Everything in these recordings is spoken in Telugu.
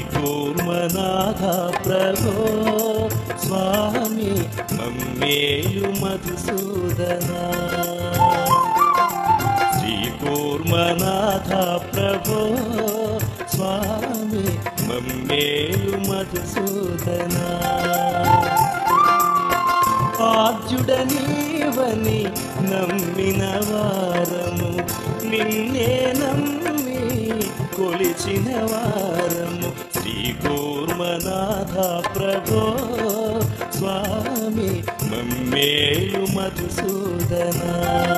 కూర్మనాథ ప్రభో స్వామి మమ్మేలు మధుసూదనా. శ్రీ కూర్మనాథ ప్రభో స్వామి మమ్మేలు మధుసూదనా. ఆద్యుడ నీవని నమ్మిన వారము, నిన్నే నమ్మి కొలిచిన వారము. శ్రీ కూర్మనాథ ప్రభో స్వామి మమ్మేలు మధుసూదనా.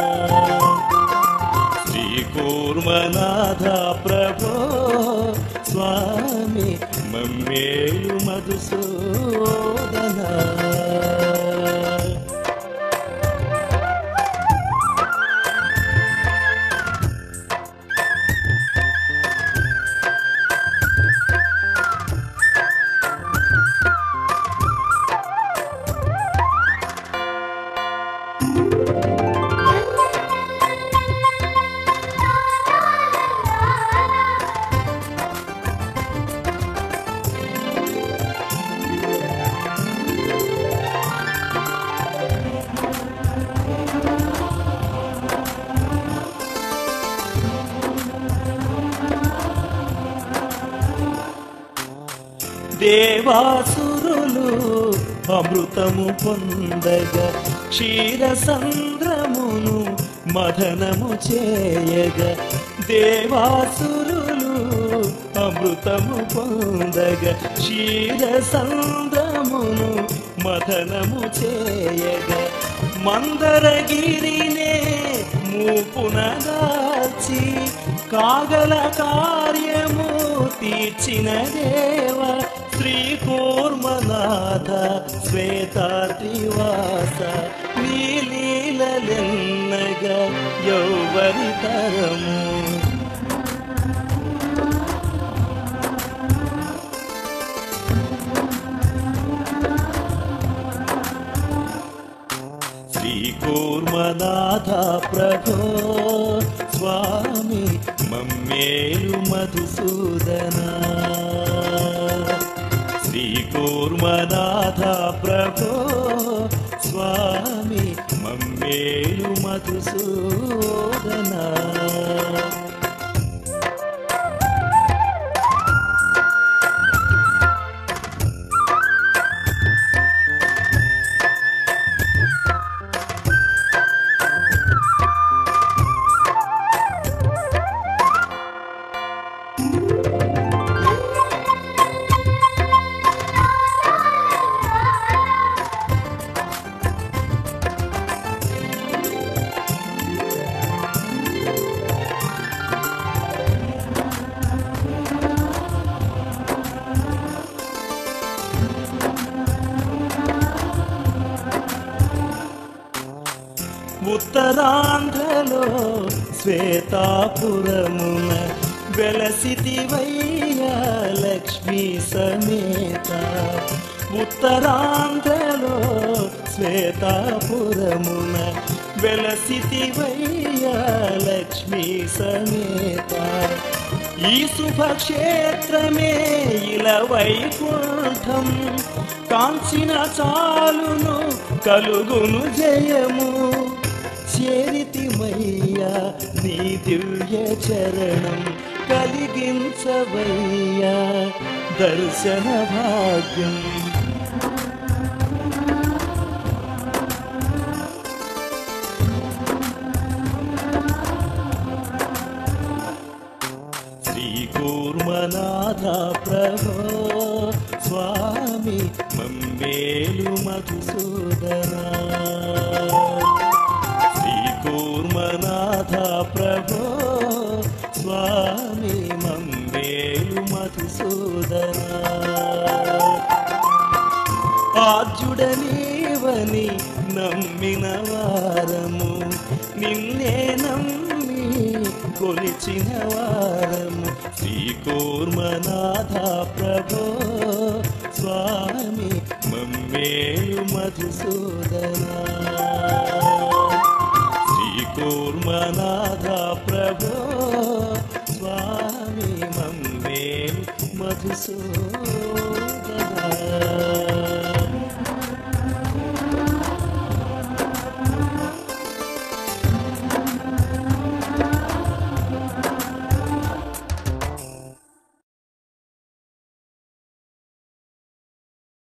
శ్రీ కూర్మనాథ ప్రభో స్వామి మమ్మేలు మధుసూదనా. దేవాసురులు అమృతము పొందగా, క్షీరసంద్రమును మదనము చేయగా. దేవాసురులు అమృతము పొందగా, క్షీరసంద్రమును మదనము చేయగా. మందరగిరినే మూపున దాల్చి కాగల కార్యము తీర్చిన దేవ. శ్రీ కూర్మనాథ శ్వేతాద్రివాస, నీ లీలలెన్నగా యౌవరి తరము. శ్రీ కూర్మనాథ ప్రభో స్వామి మమ్మేలు మధుసూదనా. శ్రీ కూర్మనాథ ప్రభో స్వామి మమ్మేలు మధుసూదనా. ఉత్తరాంధ్రలో శ్వేతాపురమున వెలసితివయ్యా లక్ష్మీ సమేత. ఉత్తరాంధ్రలో శ్వేతాపురమున వెలసితివయ్యా లక్ష్మీ సమేత. ఈ శుభక్షేత్రమే ఇల వైకుంఠం, కాంచిన చాలును కలుగును జయము. చేరితిమయ్యా నీ దివ్య చరణం, కలిగించవయ్యా దర్శన భాగ్యం. శ్రీ కూర్మనాథ ప్రభో స్వామి మమ్మేలు మధుసూదనా. శ్రీ కూర్మనాథ ప్రభో స్వామి మమ్మేలు మధుసూదనా. ఆద్యుడ నీవని నమ్మిన వారము, నిన్నే నమ్మి కొలిచిన వారము. శ్రీ కూర్మనాథ ప్రభో స్వామి మమ్మేలు మధుసూదనా. శ్రీ కూర్మనాథ ప్రభో స్వామి మమ్మేలు మధుసూదన